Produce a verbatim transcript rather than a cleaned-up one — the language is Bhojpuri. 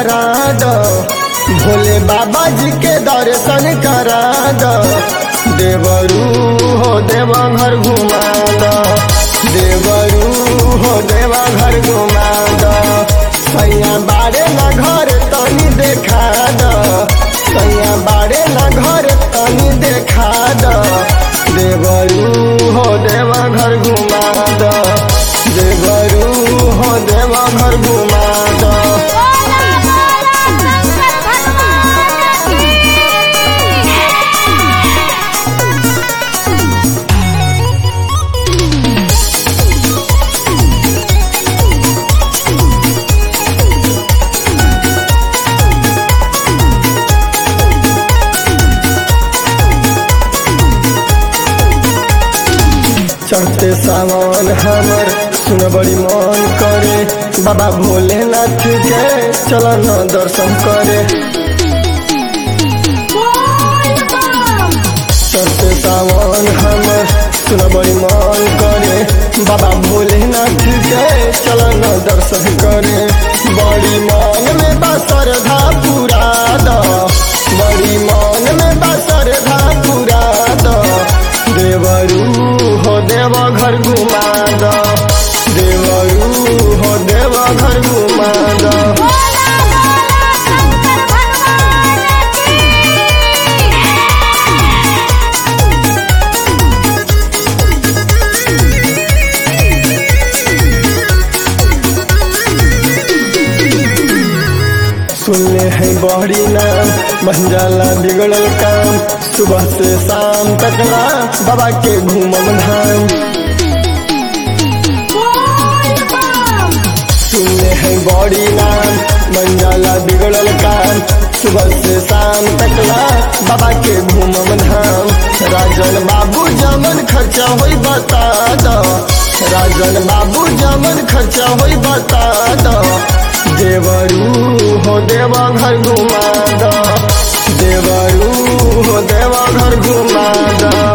करा दो, भोले बाबा जी के दर्शन करा दो। देवरू हो देवा घर घुमा दो, देवरू हो देवा घर घुमा दो। सैया बाड़े न घर तनी देखा दो, सैया बाड़े न घर तनी देखा दो। देवरू हो देवा घर घुमा दो, देवरू हो देवा घर घुमा दो। चढ़ते सावन हमर सुन बड़ी मन करे, बाबा भोलेनाथ के चलो न दर्शन करे। चढ़ते सावन हमर सुन बड़ी मन करे, बाबा भोलेनाथ के चलो न दर्शन करे। बड़ी मन में बा श्रद्धा पूरा दो, बड़ी मन में बा श्रद्धा पूरा दो। देवरू हो देवा घर घुमा दो, देवरू हो देवा घर घुमा दो। सुनले है बड़ी नाम बन जाला बिगड़ल काम, सुबह से शाम तकला बाबा के घूमम धाम। सुनले है बड़ी नाम बन जाला बिगड़ल काम, सुबह से शाम तकला बाबा के घूमम धाम। राजन बाबू जमन खर्चा होई बता दो, राजन बाबू जमन खर्चा होई बता दो। देवरू हो देवा घर घुमा दो, देवरू हो देवा घर घुमा दो।